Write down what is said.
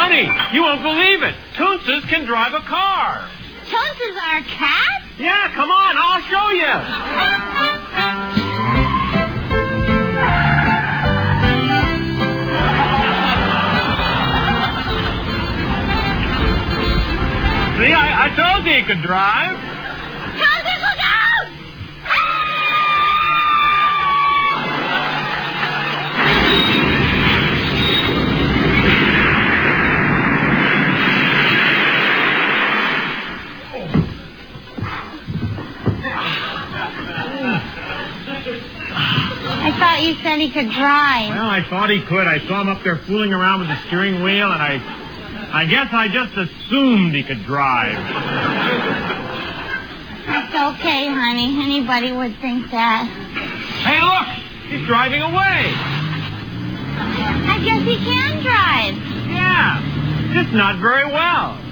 Honey, you won't believe it. Toonces can drive a car. Toonces are cats? Yeah, come on, I'll show you. See, I told you he could drive. Toonces, look out! I thought you said he could drive. Well, I thought he could. I saw him up there fooling around with the steering wheel, and I guess I just assumed he could drive. It's okay, honey. Anybody would think that. Hey, look! He's driving away. I guess he can drive. Yeah, just not very well.